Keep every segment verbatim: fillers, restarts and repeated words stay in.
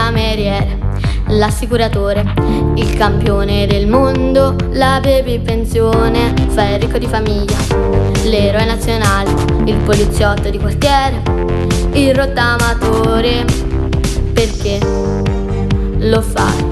cameriere, l'assicuratore, il campione del mondo, la baby pensione, fai il ricco di famiglia, l'eroe nazionale, il poliziotto di quartiere, il rottamatore. Perché lo fai?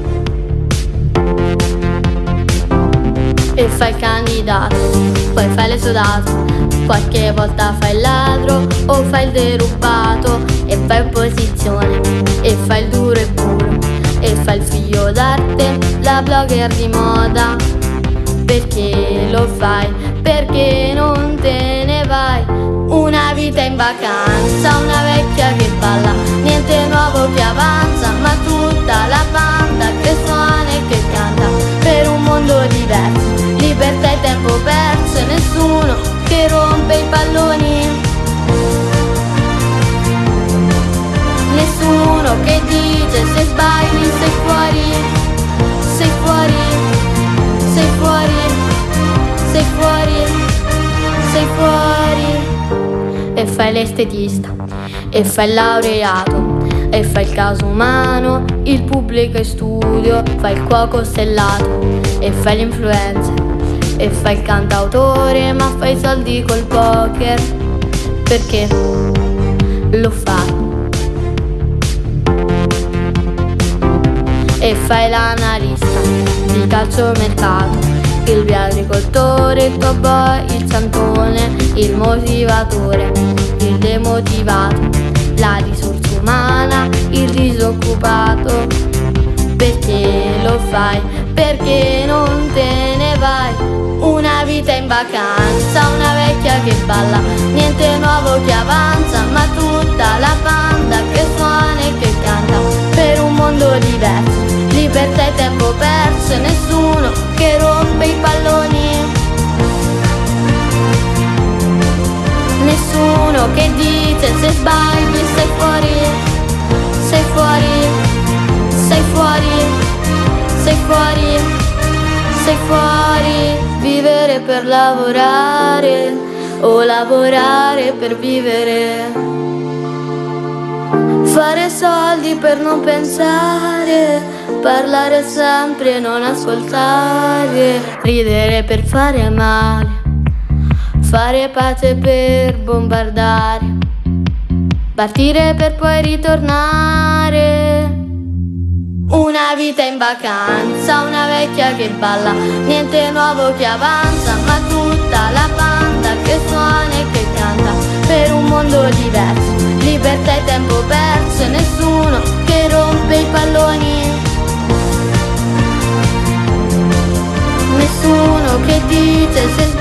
E fai il candidato, poi fai l'esodato, qualche volta fai il ladro o fai il derubato, e fai opposizione, e fai il duro e puro, e fai il figlio d'arte, la blogger di moda. Perché lo fai? Perché non te ne vai? Una vita in vacanza, una vecchia che balla, niente nuovo che avanza, ma tutta la banda che suona e che canta per un mondo diverso, libertà e tempo perso, e nessuno che rompe i palloni, nessuno che dice se sbagli sei fuori, sei fuori, sei fuori, sei fuori, sei fuori. E fai l'estetista, e fai il laureato, e fai il caso umano, il pubblico in studio, fai il cuoco stellato, e fai l'influencer, e fai il cantautore, ma fai i soldi col poker. Perché lo fai? E fai l'analista di calciomercato, il agricoltore, il cowboy, il ciantone, il motivatore, il demotivato, la risorsa umana, il disoccupato. Perché lo fai? Perché non te ne vai? Una vita in vacanza, una vecchia che balla, niente nuovo che avanza, ma tutta la banda che suona e che canta per un mondo diverso, libertà e tempo perso, e nessuno che rompe i palloni, nessuno che dice se sbagli sei fuori, sei fuori, sei fuori, sei fuori, sei fuori. Vivere per lavorare o lavorare per vivere, fare soldi per non pensare, parlare sempre e non ascoltare, ridere per fare male, fare pace per bombardare, partire per poi ritornare. Una vita in vacanza, una vecchia che balla, niente nuovo che avanza, ma tutta la banda che suona e che canta per un mondo diverso, libertà e tempo perso, e nessuno che rompe i palloni, nessuno che dice se